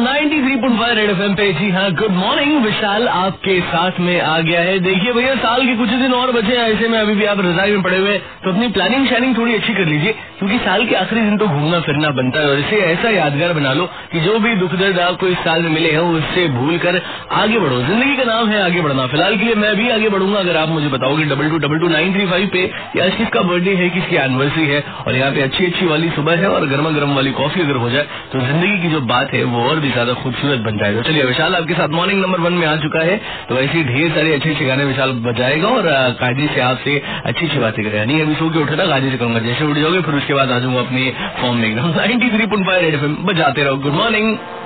93.5 red FM पे। जी हाँ, good morning. विशाल आपके साथ में आ गया है। देखिए भैया, साल के कुछ दिन और बचे हैं, ऐसे में अभी भी आप रजाई में पड़े हुए हैं, तो अपनी प्लानिंग शानिंग थोड़ी अच्छी कर लीजिए, क्योंकि साल के आखिरी दिन तो घूमना फिरना बनता है। और इसे ऐसा यादगार बना लो कि जो भी दुख दर्द आपको इस साल में मिले हैं उससे भूल कर आगे बढ़ो। जिंदगी का नाम है आगे बढ़ना। फिलहाल के लिए मैं भी आगे बढ़ूंगा अगर आप मुझे बताओगे 22222935 पे कि आज किसका बर्थडे है, किसकी एनिवर्सरी है, और यहाँ पे अच्छी अच्छी वाली सुबह है और गर्मा गर्म वाली कॉफी अगर हो जाए तो जिंदगी की जो बात है वो और भी ज्यादा खूबसूरत बन जाएगा। चलिए, विशाल आपके साथ मॉर्निंग नंबर 1 में आ चुका है, तो ऐसे ढेर सारे अच्छे अच्छे गाने विशाल बजाएगा और कायदे से आपसे अच्छी अच्छी बातें करेगा। नहीं, अभी सो के उठा कायदे से करूंगा, जैसे उठ जाओगे फिर उसके बाद आ जाऊंगा अपने फॉर्म में। 93.5 रेड एफएम बजाते रहो। Good morning.